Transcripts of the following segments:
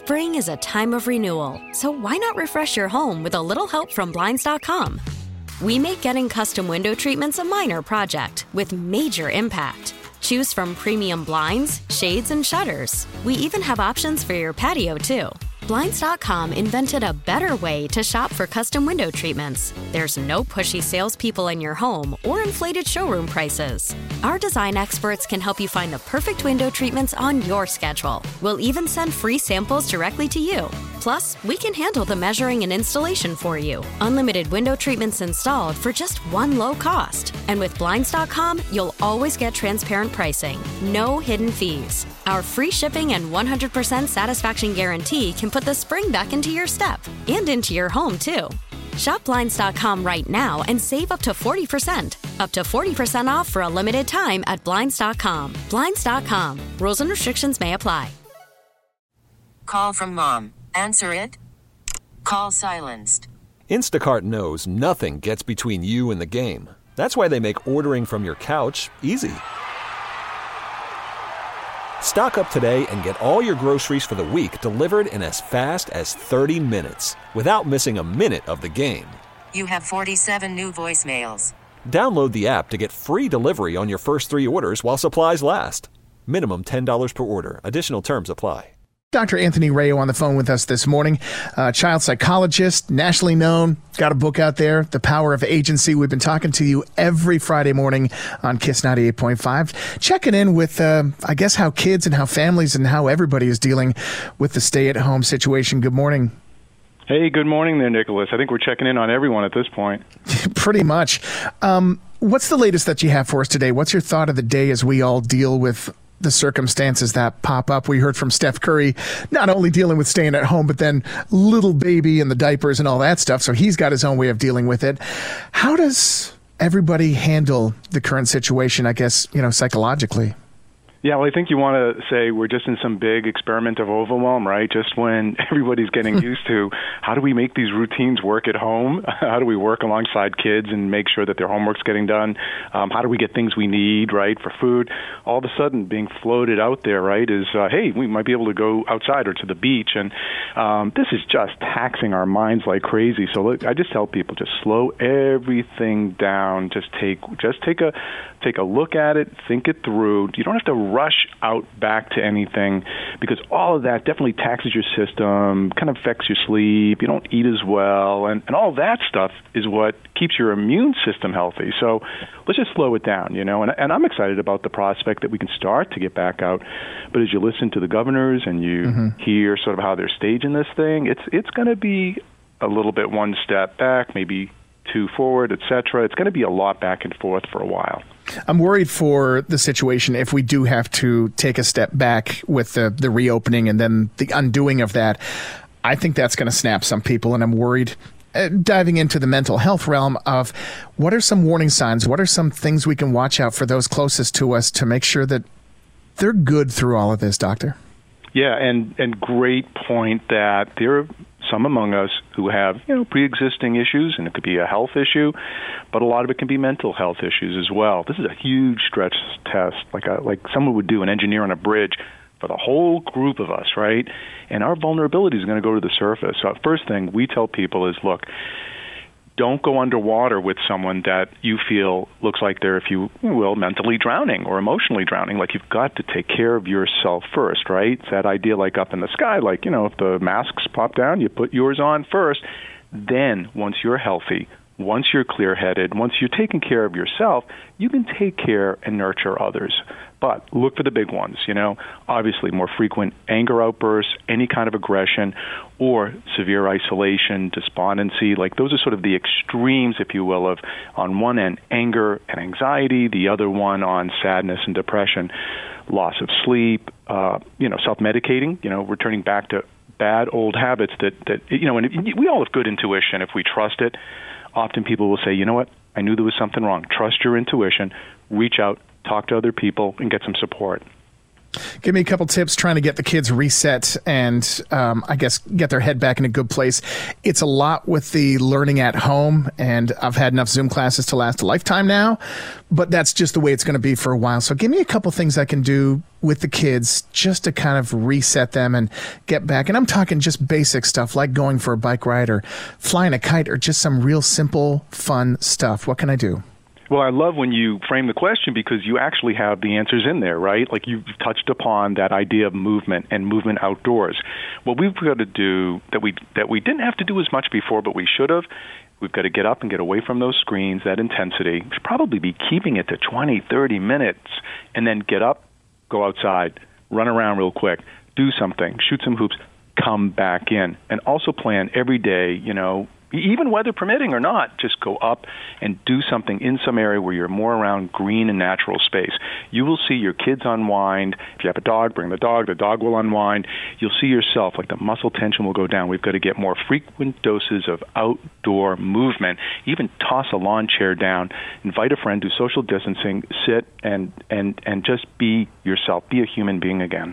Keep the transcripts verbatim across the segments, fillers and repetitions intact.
Spring is a time of renewal, so why not refresh your home with a little help from Blinds dot com? We make getting custom window treatments a minor project with major impact. Choose from premium blinds, shades, and shutters. We even have options for your patio, too. Blinds dot com invented a better way to shop for custom window treatments. There's no pushy salespeople in your home or inflated showroom prices. Our design experts can help you find the perfect window treatments on your schedule. We'll even send free samples directly to you. Plus, we can handle the measuring and installation for you. Unlimited window treatments installed for just one low cost. And with Blinds dot com, you'll always get transparent pricing. No hidden fees. Our free shipping and one hundred percent satisfaction guarantee can put the spring back into your step and into your home, too. Shop Blinds dot com right now and save up to forty percent. Up to forty percent off for a limited time at Blinds dot com. Blinds dot com. Rules and restrictions may apply. Call from mom. Answer it. Call silenced. Instacart knows nothing gets between you and the game. That's why they make ordering from your couch easy. Stock up today and get all your groceries for the week delivered in as fast as thirty minutes without missing a minute of the game. You have forty-seven new voicemails. Download the app to get free delivery on your first three orders while supplies last. Minimum ten dollars per order. Additional terms apply. Doctor Anthony Rayo on the phone with us this morning, uh, child psychologist, nationally known, got a book out there, The Power of Agency. We've been talking to you every Friday morning on Kiss ninety-eight point five, checking in with, uh, I guess, how kids and how families and how everybody is dealing with the stay-at-home situation. Good morning. Hey, good morning there, Nicholas. I think we're checking in on everyone at this point. Pretty much. Um, what's the latest that you have for us today? What's your thought of the day as we all deal with the circumstances that pop up? We heard from Steph Curry, not only dealing with staying at home, but then little baby and the diapers and all that stuff. So he's got his own way of dealing with it. How does everybody handle the current situation, I guess, you know, psychologically? Yeah, well, I think you want to say we're just in some big experiment of overwhelm, right? Just when everybody's getting used to how do we make these routines work at home? How do we work alongside kids and make sure that their homework's getting done? Um, how do we get things we need, right, for food? All of a sudden being floated out there, right, is, uh, hey, we might be able to go outside or to the beach. And um, this is just taxing our minds like crazy. So look, I just tell people, just slow everything down. Just take, just take a, take a look at it, think it through. You don't have to rush out back to anything because all of that definitely taxes your system, kind of affects your sleep. You don't eat as well, and, and all that stuff is what keeps your immune system healthy. So let's just slow it down, you know, and, and I'm excited about the prospect that we can start to get back out. But as you listen to the governors and you mm-hmm. hear sort of how they're staging this thing, it's it's going to be a little bit one step back, maybe two forward, et cetera. It's going to be a lot back and forth for a while. I'm worried for the situation if we do have to take a step back with the, the reopening and then the undoing of that. I think that's going to snap some people, and I'm worried uh, diving into the mental health realm of what are some warning signs? What are some things we can watch out for those closest to us to make sure that they're good through all of this, Doctor? Yeah, and, and great point that there are some among us who have, you know, pre-existing issues, and it could be a health issue, but a lot of it can be mental health issues as well. This is a huge stress test, like a, like someone would do, an engineer on a bridge, for the whole group of us, right? And our vulnerability is going to go to the surface. So first thing we tell people is, look, don't go underwater with someone that you feel looks like they're, if you will, mentally drowning or emotionally drowning. Like, you've got to take care of yourself first, right? It's that idea like up in the sky, like, you know, if the masks pop down, you put yours on first. Then once you're healthy, once you're clear-headed, once you're taking care of yourself, you can take care and nurture others. But look for the big ones, you know, obviously more frequent anger outbursts, any kind of aggression, or severe isolation, despondency. Like, those are sort of the extremes, if you will, of, on one end, anger and anxiety, the other one on sadness and depression, loss of sleep, uh, you know, self-medicating, you know, returning back to bad old habits that, that you know, and we all have good intuition if we trust it. Often people will say, you know what, I knew there was something wrong. Trust your intuition, reach out, talk to other people, and get some support. Give me a couple tips trying to get the kids reset and um, I guess get their head back in a good place. It's a lot with the learning at home, and I've had enough Zoom classes to last a lifetime now, but that's just the way it's going to be for a while. So give me a couple things I can do with the kids just to kind of reset them and get back. And I'm talking just basic stuff like going for a bike ride or flying a kite or just some real simple, fun stuff. What can I do? Well, I love when you frame the question because you actually have the answers in there, right? Like you've touched upon that idea of movement and movement outdoors. What we've got to do that we that we didn't have to do as much before, but we should have, we've got to get up and get away from those screens, that intensity. We should probably be keeping it to twenty, thirty minutes, and then get up, go outside, run around real quick, do something, shoot some hoops, come back in. And also plan every day, you know, even weather permitting or not, just go up and do something in some area where you're more around green and natural space. You will see your kids unwind. If you have a dog, bring the dog. The dog will unwind. You'll see yourself, like the muscle tension will go down. We've got to get more frequent doses of outdoor movement. Even toss a lawn chair down, invite a friend, do social distancing, sit and, and, and just be yourself. Be a human being again.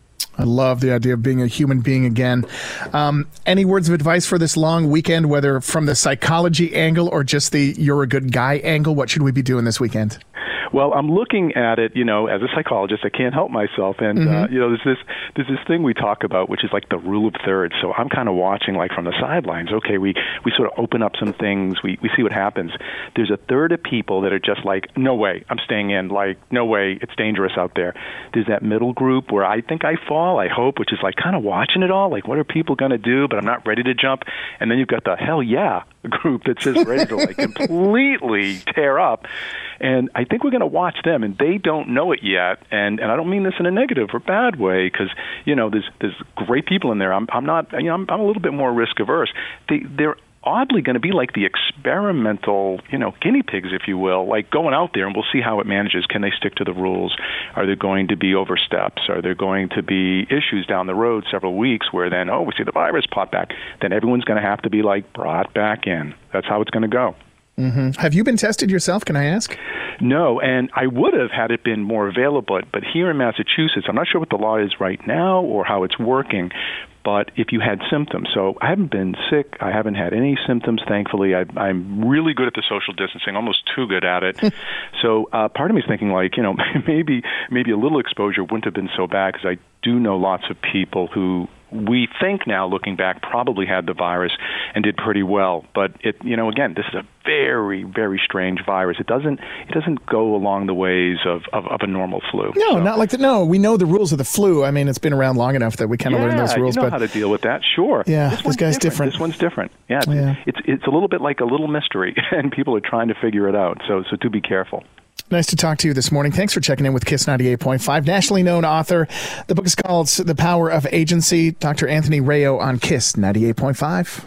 I love the idea of being a human being again. Um, any words of advice for this long weekend, whether from the psychology angle or just the you're a good guy angle? What should we be doing this weekend? Well, I'm looking at it, you know, as a psychologist, I can't help myself. And, mm-hmm. uh, you know, there's this there's this thing we talk about, which is like the rule of thirds. So I'm kind of watching, like, from the sidelines. Okay, we, we sort of open up some things. We, we see what happens. There's a third of people that are just like, no way, I'm staying in. Like, no way, it's dangerous out there. There's that middle group where I think I fall, I hope, which is like kind of watching it all. Like, what are people going to do? But I'm not ready to jump. And then you've got the hell yeah group that's just ready to, like, completely tear up. And I think we're going to watch them, and they don't know it yet. And, and I don't mean this in a negative or bad way, because, you know, there's there's great people in there. I'm I'm not, you know, I'm, I'm a little bit more risk averse. They they're oddly going to be like the experimental, you know, guinea pigs, if you will, like going out there, and we'll see how it manages. Can they stick to the rules? Are there going to be oversteps? Are there going to be issues down the road several weeks where then, oh, we see the virus pop back? Then everyone's going to have to be, like, brought back in. That's how it's going to go. Mm-hmm. Have you been tested yourself, can I ask? No, and I would have had it been more available, but here in Massachusetts, I'm not sure what the law is right now or how it's working, but if you had symptoms, so I haven't been sick, I haven't had any symptoms, thankfully. I, I'm really good at the social distancing, almost too good at it. So uh, part of me is thinking, like, you know, maybe maybe a little exposure wouldn't have been so bad, because I do know lots of people who we think now, looking back, probably had the virus and did pretty well. But it, you know, again, this is a very, very strange virus. It doesn't, it doesn't go along the ways of, of, of a normal flu. No, so. not like that. No, we know the rules of the flu. I mean, it's been around long enough that we kind of yeah, learn those rules. you know but how to deal with that. Sure. Yeah, this, this guy's different. different. This one's different. Yeah, yeah, it's it's a little bit like a little mystery, and people are trying to figure it out. So so do be careful. Nice to talk to you this morning. Thanks for checking in with KISS ninety-eight point five. Nationally known author. The book is called The Power of Agency. Doctor Anthony Rayo on KISS ninety-eight point five.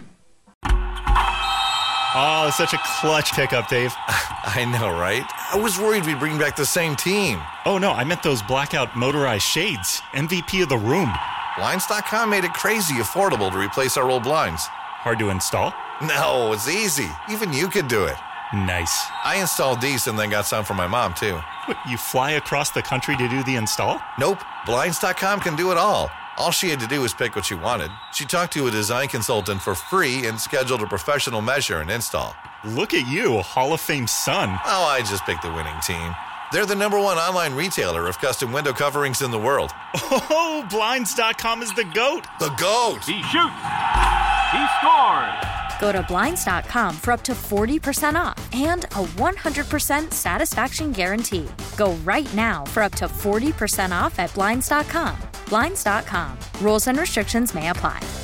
Oh, such a clutch pickup, Dave. I know, right? I was worried we'd bring back the same team. Oh, no, I meant those blackout motorized shades. M V P of the room. Blinds dot com made it crazy affordable to replace our old blinds. Hard to install? No, it's easy. Even you could do it. Nice. I installed these and then got some for my mom, too. What, you fly across the country to do the install? Nope. Blinds dot com can do it all. All she had to do was pick what she wanted. She talked to a design consultant for free and scheduled a professional measure and install. Look at you, Hall of Fame son. Oh, I just picked the winning team. They're the number one online retailer of custom window coverings in the world. Oh, Blinds dot com is the GOAT. The GOAT. He shoots. He scores. Go to Blinds dot com for up to forty percent off and a one hundred percent satisfaction guarantee. Go right now for up to forty percent off at Blinds dot com. Blinds dot com. Rules and restrictions may apply.